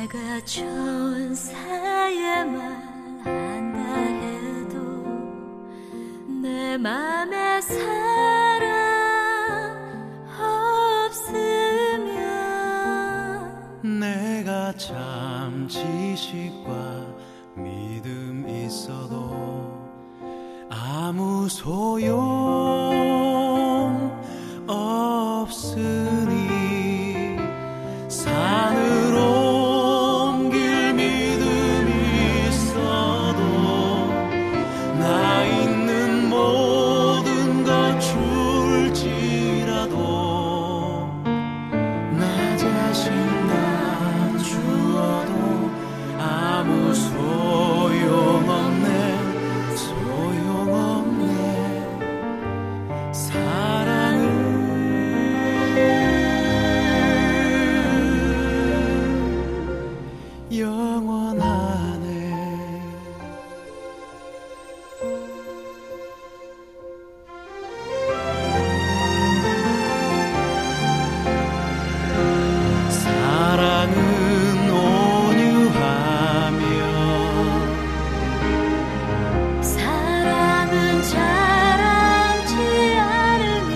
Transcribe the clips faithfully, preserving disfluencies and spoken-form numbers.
내가 천사의 말 한다 해도 내 맘에 사랑 없으면 내가 참 지식과 믿음 있어도 아무 소용 없으니 산으로 옮길 믿음 있어도 나 있는 모든 것 줄지라도 나 자신 나 주어도 아무 소용없네 소용없네 사랑은 영원하네. 사랑은 온유하며 사랑은 자랑지 않으며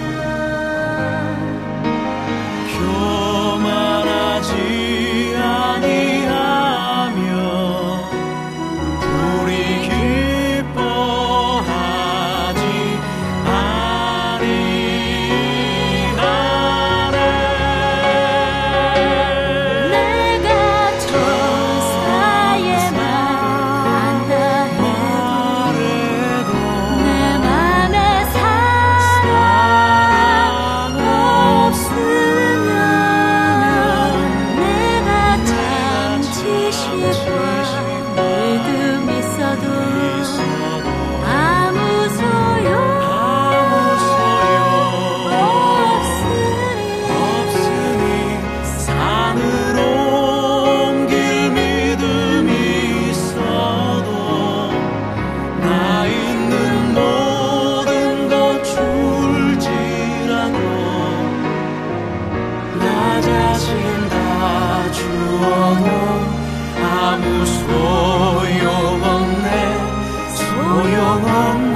교만하지 아니하며 불이 기뻐하지 아니하네. 내가 천사의 말 한다 해도 내 맘에 사랑 없으면 내가 참 지식과 믿음 있어도 아무 소용 없으니 산으로 옮길 믿음 있어도 나 있는 모든 것 줄지라도 나 자신 다 주어도 아무 소용없네 소용없네